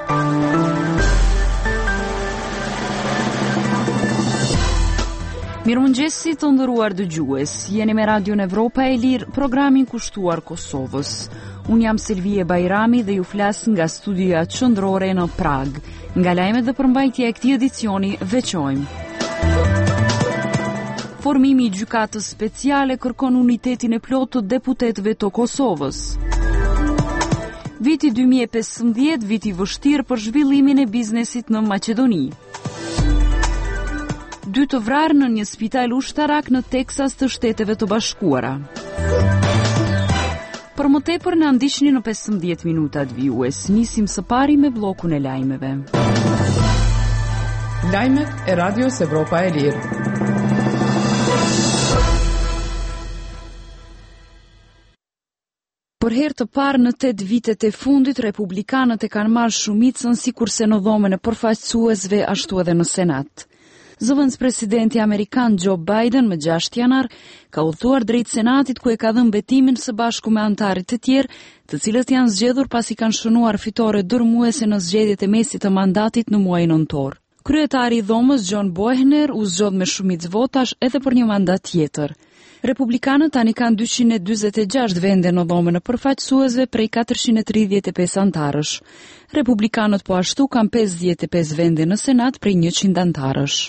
Mirëmëngjesi të nderuar dëgjues, jeni me Radion Evropa e Lirë, programin kushtuar Kosovës. Unë jam Silvie Bajrami dhe ju flas nga studioja qendrore në Prag. Nga lajmet dhe përmbajtja e këtij edicioni veçojmë. Formimi i gjykatës speciale kërkon unitetin e plotë të deputetëve të Kosovës. Viti 2015, viti vështirë për zhvillimin e biznesit në Maqedoni. 2 të vrarë në një spital ushtarak në Teksas të Shteteve të Bashkuara. Për më tepër na ndiqni në 15 minutat vijues. Nisim së pari me bllokun e lajmeve. Lajmet e Radios Evropa e Lirë. Për herë të parë në 8 vitet e fundit, republikanët e kanë marrë shumicën sikurse në dhomën e përfaqësuesve ashtu edhe në Senat. Zëvendës presidenti amerikan Joe Biden më 6 janar ka udhëtuar drejt Senatit ku e ka dhënë betimin së bashku me anëtarët e tjerë, të cilët janë zgjedhur pasi kanë shënuar fitore dërmuese në zgjedhjet e mesit të mandatit në muajin nëntor. Kryetari i dhomës John Boehner u zgjodh me shumicë votash edhe për një mandat tjetër. Republikanët tani kanë 246 vende në dhomën e përfaqësuesve prej 435 antarësh. Republikanët po ashtu kanë 55 vende në Senat prej 100 antarësh.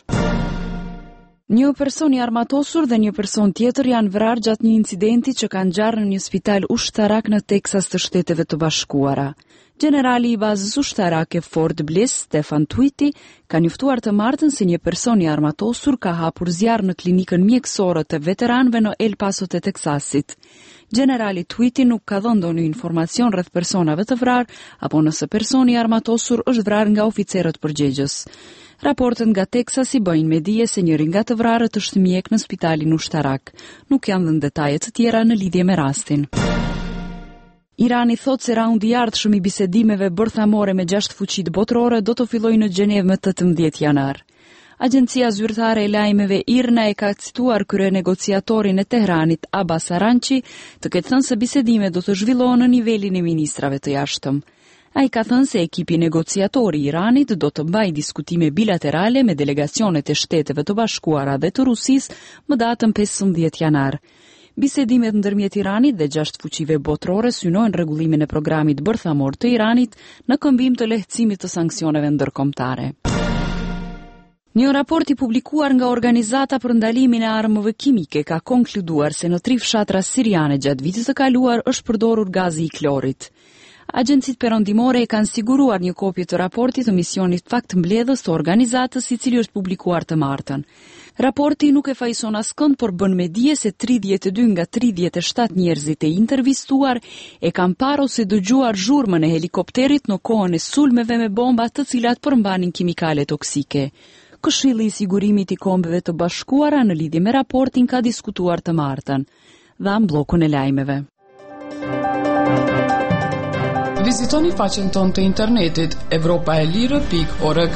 Një person i armatosur dhe një person tjetër janë vrarë gjatë një incidenti që ka ngjarë në një spital ushtarak në Teksas të Shteteve të Bashkuara. Generali i bazës ushtarake Fort Bliss, Stefan Twitty, ka njoftuar të martën se një person i armatosur ka hapur zjarr në klinikën mjekësore të veteranëve në El Paso të Teksasit. Generali Twitty nuk ka dhënë ndonjë informacion rreth personave të vrarë apo nëse personi i armatosur është vrarë nga oficerët përgjegjës. Raportet nga Teksasi bëjnë me dije se njëri nga të vrarët është mjek në spitalin ushtarak. Nuk janë dhënë detaje të tjera në lidhje me rastin. Irani thot se raundi i ardhshëm i bisedimeve bërthamore me 6 fuqitë botërore do të fillojë në Gjenevë më 18 janar. Agjencia zyrtare e lajmeve IRNA e ka cituar kryenegociatorin e Tehranit Abbas Aranqi të ketë thënë se bisedimet do të zhvillohen në nivelin e ministrave të jashtëm. Ai ka thënë se ekipi negociatori i Iranit do të mbajë diskutime bilaterale me delegacionet e Shteteve të Bashkuara dhe të Rusisë më datën 15 janar. Bisedimet ndërmjet Iranit dhe 6 fuqive botërore synojnë rregullimin e programit bërthamor të Iranit në këmbim të lehtësimit të sanksioneve ndërkombëtare. Një raport i publikuar nga Organizata për ndalimin e armëve kimike ka konkluduar se në 3 fshatra siriane gjatë vitit të kaluar është përdorur gazi i klorit. Agjencitë perëndimore e kanë siguruar një kopje të raportit të misionit faktmbledhës të organizatës, i cili është publikuar të martën. Raporti nuk e fajson askënd, por bën me dije se 32 nga 37 njerëzit e intervistuar e kanë parë ose dëgjuar zhurmën e helikopterit në kohën e sulmeve me bomba të cilat përmbanin kimikale toksike. Këshilli i sigurimit i Kombeve të Bashkuara në lidhje me raportin ka diskutuar të martën. Dha bllokun e lajmeve. Vizitoni faqen tonë të internetit evropaelire.org.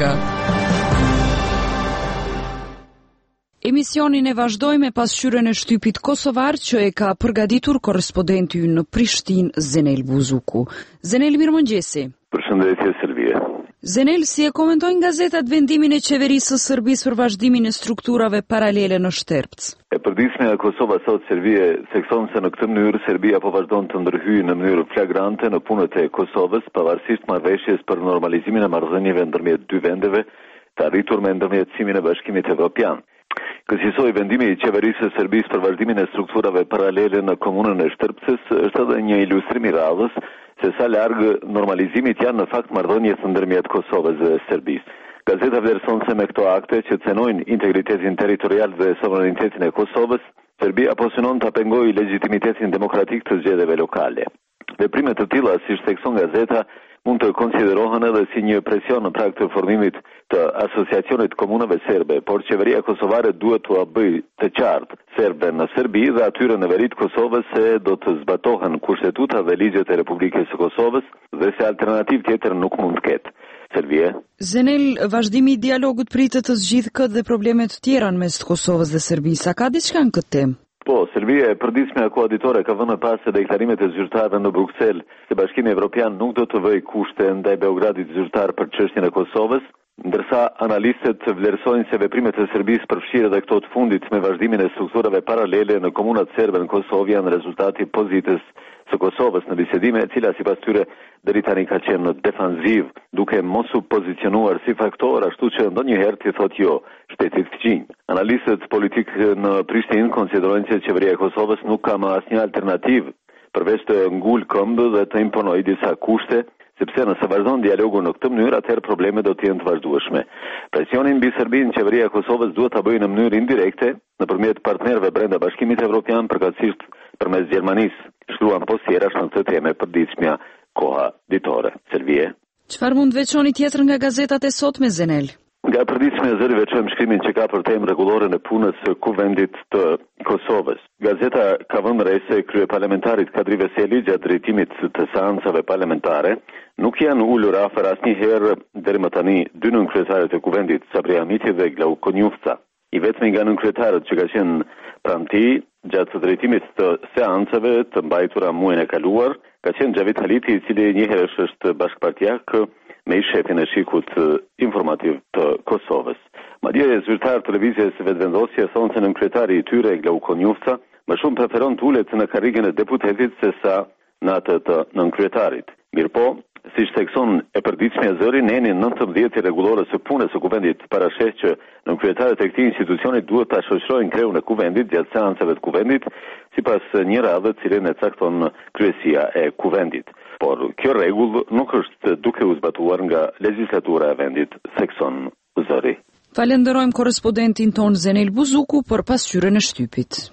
Emisionin e vazhdojmë me pasqyrën e shtypit kosovar që e ka përgatitur korrespondenti ynë në Prishtinë, Zenel Buzuku. Zenel, mirëmëngjesi. Përshëndetje, Silvie. Zenel, si e komentojnë gazetat vendimin e qeverisë së Serbisë për vazhdimin e strukturave paralele në Shterpc? E përditshme e Kosova sot Serbie thekson se në këtë mënyrë Serbia po vazhdon të ndërhyjë në mënyrë flagrante në punët e Kosovës, pavarësisht marrëveshjes për normalizimin e marrëdhënieve ndërmjet dy vendeve, të arritur me ndërmjetësimin e Bashkimit Evropian. Kësaj vendimi i qeverisë së Serbisë për vazhdimin e strukturave paralele në komunën e Shterpcës është edhe një ilustrim i radhës se sa larg normalizimit janë në fakt marrëdhëniet ndërmjet Kosovës dhe Serbisë. Gazeta vlerëson se me këto akte që cenojnë integritetin territorial dhe sovranitetin e Kosovës, Serbia po synon ta pengojë legitimitetin demokratik të zgjedhjeve lokale. Veprime të tilla, siç thekson gazeta, mund të konsiderohen edhe si një presion në prag të formimit të asociacionit komunave serbe, por qeveria kosovare duhet t'u bëjë të qartë serbëve në Serbi dhe atyre në veri të Kosovës se do të zbatohen kushtetuta dhe ligjet e Republikës së Kosovës dhe se alternativë tjetër nuk mund të ketë. Serbia. Zenel, vazhdimi i dialogut pritet të zgjidhë këtë dhe problemet të tjera në mes të Kosovës dhe Serbisë. A ka diçka në këtë temë? Po, Serbia e përditshme akuaditore ka vënë pas se deklarimet e zyrtarëve në Bruksel se Bashkimi Evropian nuk do të vëjë kushte ndaj Beogradit zyrtar për çështjen e Kosovës, ndërsa analistët vlerësojnë se veprimet e Serbisë përfshirë edhe këto të fundit me vazhdimin e strukturave paralele në komunat serbe në Kosovë janë rezultati pozitës së Kosovës në bisedime, e cila sipas tyre deri tani ka qenë defanziv, duke mos u pozicionuar si faktor, ashtu që ndonjëherë ti thotë jo shtetit fëqinj. Analistët politik në Prishtinë konsiderojnë se qeveria e Kosovës nuk ka më asnjë alternativë përveç të ngulë këmbë dhe të imponojë disa kushte, sepse nëse vazhdon dialogu në këtë mënyrë, atëherë problemet do të jenë të vazhdueshme. Presionin mbi Serbinë qeveria e Kosovës duhet ta bëjë në mënyrë indirekte nëpërmjet partnerëve brenda Bashkimit Evropian, përkatësisht përmes Gjermanisë. Shkruan postierash në këtë temë përditshmja koha ditore. Serbie. Çfarë mund veçoni tjetër nga gazetat e sotme, Zenel? Nga përditshme e zëri veçojmë shkrimin që ka për temë rregullore në punës së Kuvendit të Kosovës. Gazeta ka vënë re se kryeparlamentarit Kadri Veseli gjatë drejtimit të seancave parlamentare nuk janë ulur afër asnjëherë deri më tani dy nënkryetaret e Kuvendit, Sabri Hamiti dhe Glauko Njufca. I vetmi nga nënkryetaret që ka qenë pranë tij gjatë drejtimit të seancave të mbajtura muajin e kaluar ka qenë Xhavit Haliti, i cili njëherë është bashkëpartiak me shefin e shikut informativ të Kosovës. Madje zyrtar televizjes Vetvendosje thonë se nënkryetari i tyre, Glauko Njufca, më shumë preferon të ulet në karrigën e deputetit se sa në atë të nënkryetarit. Mirëpo, siç thekson e përditshme e zëri, neni 19 i rregullore së punës së Kuvendit parasheh që nënkryetaret e këtij institucioni duhet ta shoqërojnë kreun e Kuvendit gjatë seancave të Kuvendit, sipas një radhe të cilën e cakton kryesia e Kuvendit. Por kjo rregull nuk është duke u zbatuar nga legjislatura e vendit, thekson zëri. Falenderojmë korrespondentin ton Zenel Buzuku për pasqyrën e shtypit.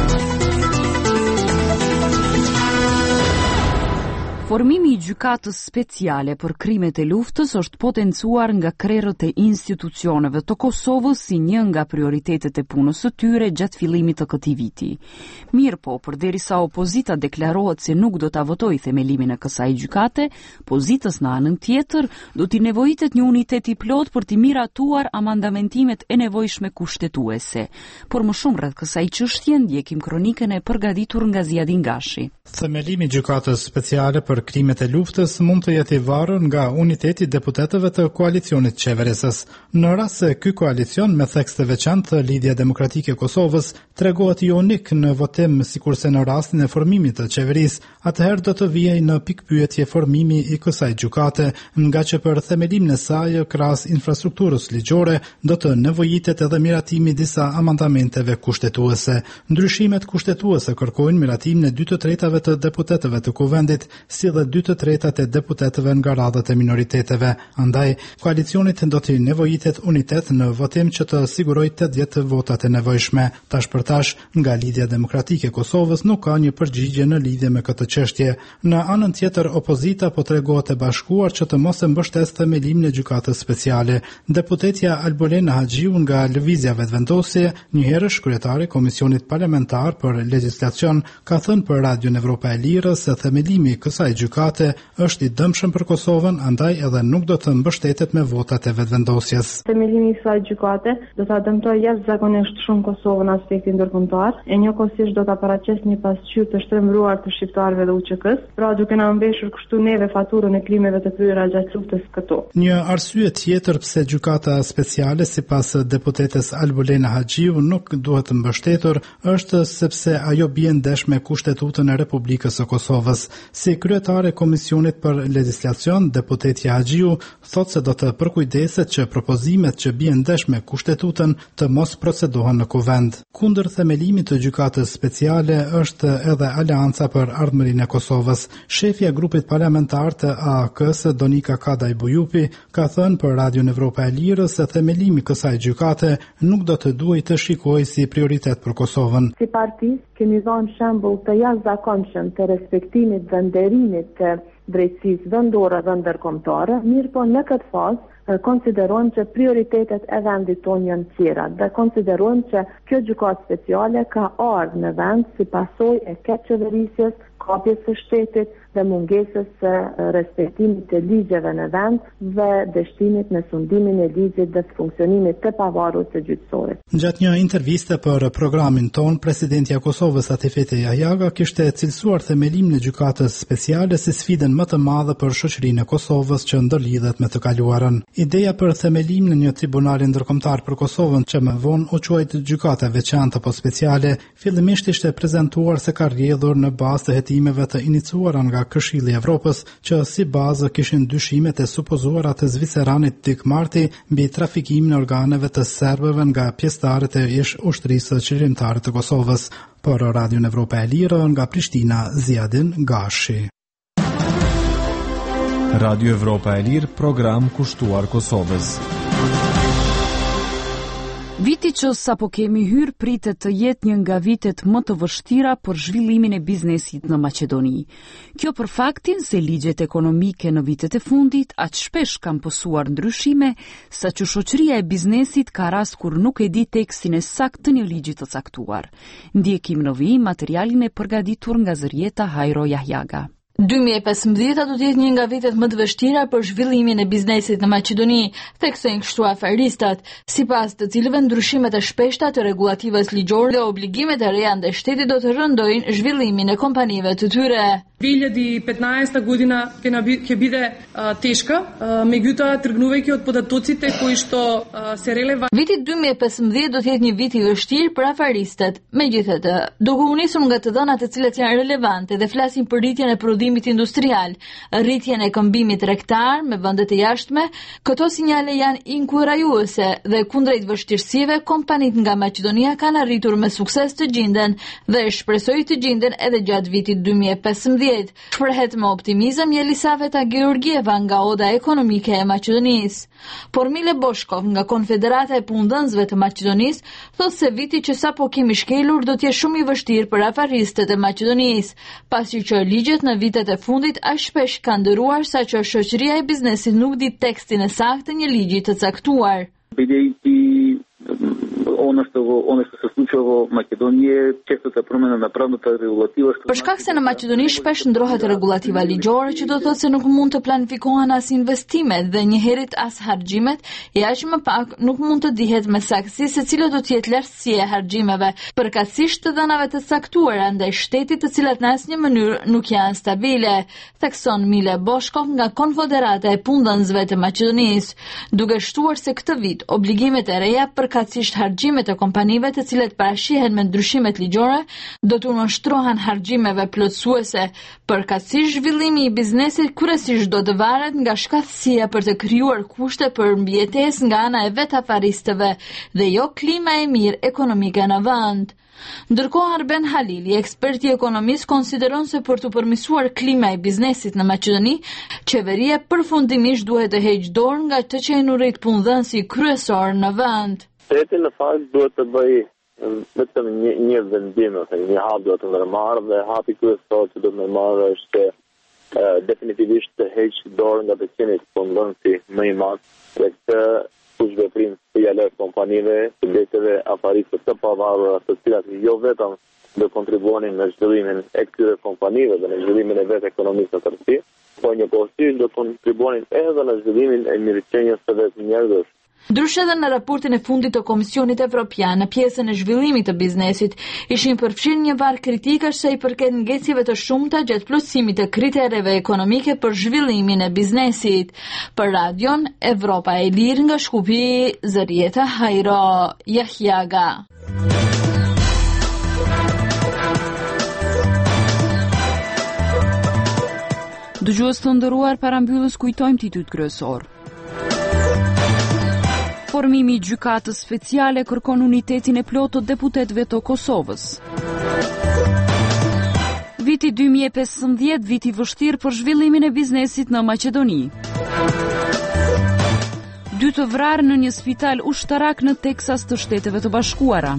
Formimi i gjykatës speciale për krimet e luftës është potencuar nga krerët e institucioneve të Kosovës si një nga prioritetet e punës së tyre gjatë fillimit të këtij viti. Mirëpo, përderisa opozita deklarohet se nuk do ta votojë themelimin e kësaj gjykate, pozitës në anën tjetër do t'i nevojitet një unitet i plot për t'i miratuar amandamentimet e nevojshme kushtetuese. Por më shumë rreth kësaj çështje ndjekim kronikën e përgatitur nga Ziadin Gashi. Themelimi i gjykatës speciale për krimet e luftës mund të jetë i varur nga uniteti deputetëve të koalicionit qeverisës. Në rast se ky koalicion me theks të veçantë të Lidhja Demokratike e Kosovës tregohet jo unik në votim sikurse në rastin e formimit të qeverisë, atëherë do të vijej në pikpyetje formimi i kësaj gjykate, nga që për themelimin e saj krahas infrastrukturës ligjore do të nevojitet edhe miratimi disa amendamenteve kushtetuese. Ndryshimet kushtetuese kërkojnë miratimin e 2/3 të deputetëve të Kuvendit, si dhe 2/3 e deputetëve nga radhët e minoriteteve. Andaj, koalicionit do t'i nevojitet unitet në votim që të sigurojë 80 votat e nevojshme. Tash për tash, nga Lidhja Demokratike e Kosovës nuk ka një përgjigje në lidhje me këtë çështje. Në anën tjetër, opozita po tregohet e bashkuar që të mos e mbështesë themelimin e gjykatës speciale. Deputetja Albolena Haxhiu nga Lëvizja Vetvendosje, njëherësh kryetare e Komisionit Parlamentar për Legjislacion, ka thënë për Radion Evropa e Lirë se themelimi i kësaj gjykate është i dëmshëm për Kosovën, andaj edhe nuk do të mbështetet me votat e vetvendosjes. Themelimi i kësaj gjykate do ta dëmtojë jashtëzakonisht shumë Kosovën në aspektin ndërkombëtar, e njëkohësisht do ta paraqesë një pasqyrë të shtrembruar të shqiptarëve dhe UÇK-s, pra duke na mbeshur kështu neve faturën e krimeve të kryera gjatë luftës këtu. Një arsye tjetër pse gjykata speciale sipas deputetes Albolena Haxhiu nuk duhet të mbështetur është sepse ajo bie ndesh me Kushtetutën e Republikës së Kosovës. Si kryetare e Komisionit për Legjislacion, deputetja Haxhiu thotë se do të përkujdeset që propozimet që bien ndesh me Kushtetutën të mos procedohen në Kuvend. Kundër themelimit të gjykatës speciale është edhe Aleanca për Ardhmërinë e Kosovës. Shefja e grupit parlamentar të AAK-s, Donika Kadaj Bujupi, ka thënë për Radion Evropa e Lirë se themelimi i kësaj gjykate nuk do të duhej të shikohej si prioritet për Kosovën. Si parti kemi dhënë shembull të jashtëzakonshëm të respektimit dhe nderimit të drejtësisë vendore dhe ndërkombëtare, mirëpo në këtë fazë konsiderojmë që prioritetet e vendit tonë janë tjera dhe konsiderojmë që kjo gjykatë speciale ka ardhur në vend si pasojë e keqëverisjes kapjes së shtetit dhe mungesës së respektimit të ligjeve në vend dhe dështimit në sundimin e ligjit dhe funksionimit të pavarur të gjyqësorit. Gjatë një interviste për programin ton, presidenti i Kosovës Atifete Jahjaga kishte cilësuar themelimin e gjykatës speciale si sfidën më të madhe për shoqërinë e Kosovës që ndërlidhet me të kaluarën. Ideja për themelimin në një tribunal ndërkombëtar për Kosovën që më vonë u quajt gjykata e veçantë apo speciale, fillimisht ishte prezantuar se ka rrjedhur në bazë të hetimeve të iniciuara nga Këshilli i Evropës, që si bazë kishin dyshimet e supozuara të zviceranit Dick Marty mbi trafikimin e organeve të serbëve nga pjesëtarët e ushtrisë qeverimtare të Kosovës. Por Radion Evropa e Lirë nga Prishtina, Ziadin Gashi. Radio Evropa e Lirë, program kushtuar Kosovës. Viti që sapo kemi hyrë pritet të jetë një nga vitet më të vështira për zhvillimin e biznesit në Maqedoni. Kjo për faktin se ligjet ekonomike në vitet e fundit aq shpesh kanë pësuar ndryshime, sa që shoqëria e biznesit ka rast kur nuk e di tekstin e saktë të një ligji të caktuar. Ndjekim në vijim materialin e përgatitur nga zërieta Hajro Jahjaga. 2015 do të jetë një nga vitet më të vështira për zhvillimin e biznesit në Maqedoni, theksojnë kështu aferistat, sipas të cilëve ndryshimet e shpeshta të rregulativës ligjore dhe obligimet e reja ndaj shtetit do të rëndojnë zhvillimin e kompanive të tyre. 2015 godina ќе биде тежка, меѓутоа тргнувајќи од податоците кои што се релевантни. Viti 2015 do të jetë një vit i vështirë për aferistët. Megjithatë, duke u nisur nga të dhënat të cilat janë relevante dhe flasin për rritjen e prodhimit industrial, rritjen e këmbimit tregtar me vendet e jashtme, këto sinjale janë inkurajuese dhe kundrejt vështirësive, kompanitë nga Maqedonia kanë arritur me sukses të gjenden dhe shpresoj të gjenden edhe gjatë vitit 2015. Shprehet me optimizëm Jelisaveta Georgieva nga Oda Ekonomike e Maqedonisë. Por Mile Boshkov nga Konfederata e Punëdhënësve të Maqedonisë thotë se viti që sapo kemi shkelur do të jetë shumë i vështirë për afaristët e Maqedonisë, pasi që ligjet në vitet e fundit aq shpesh kanë ndëruar saqë shoqëria e biznesit nuk di tekstin e saktë të një ligji të caktuar. Ono što se slučajeva u Makedoniji često se promjena na pravната regulativa. Për shkak se në Maqedoni shpesh ndrohet regulativa ligjore, që do të thotë se nuk mund të planifikohen as investimet dhe njëherët as harxhimet, e aq më pak nuk mund të dihet me saktësi se cila do të jetë lartësia e harxhimeve, përkatësisht të dhënave të caktuara ndaj shtetit, të cilat në asnjë mënyrë nuk janë stabile, thekson Mile Boshkov nga Konfederata e Punëdhënësve të Maqedonisë, duke shtuar se këtë vit obligimet e reja përkatësisht harxhimet e kompanive të cilat parashihen me ndryshimet ligjore do të ushtrohen harxhimeve plotësuese, përkatësisht zhvillimi i biznesit kryesisht do të varet nga shkatësia për të krijuar kushte për mbijetesë nga ana e vet afaristëve dhe jo klima e mirë ekonomike në vend. Ndërkohë Arben Halili, eksperti ekonomist, konsideron se për të përmirësuar klima e biznesit në Maqedoni, qeveria përfundimisht duhet të heqë dorë nga të qenurit punëdhënësi kryesor në vend. Shteti në fakt duhet të bëj vetëm një vendim, një hap duhet të ndërmarrë dhe hapi kryesor që duhet të ndërmarrë është definitivisht të heqë dorë nga të qenit punëdhënësi më i madh dhe këtë kushveprim të jalë kompanive, subjekteve afariste të pavarura, të cilat jo vetëm do kontribuonin në zhvillimin e këtyre kompanive dhe në zhvillimin e vetë ekonomisë në tërësi, po njëkohësisht do kontribuonin edhe në zhvillimin e mirëqenies së vetë njerëzve. Ndryshe edhe në raportin e fundit të Komisionit Evropian në pjesën e zhvillimit të biznesit, ishin përfshirë një varg kritikash sa i përket ngecjeve të shumta gjatë plotësimit të kritereve ekonomike për zhvillimin e biznesit. Për Radion Evropa e Lirë nga Shkupi, Zërieta Hajro Jahjaga. Dëgjues të nderuar, para mbylljes kujtojmë titujt kryesor. Formimi i gjykatës speciale kërkon unitetin e plotë të deputetëve të Kosovës. Viti 2015, viti vështirë për zhvillimin e biznesit në Maqedoni. 2 të vrarë në një spital ushtarak në Teksas të Shteteve të Bashkuara.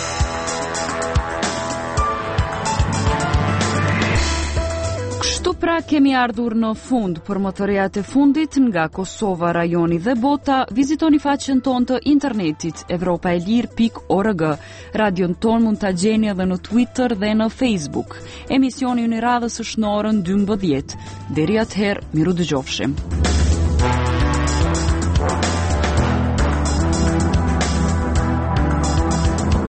Pra Pra kemi ardhur në fund për motorijat e fundit nga Kosova, rajoni dhe bota. Vizitoni faqen tonë të internetit evropaelir.org. Radion ton mund ta gjeni edhe në Twitter dhe në Facebook. Emisioni i radhës është në orën 12. Deri atëherë, miru dëgjofshim.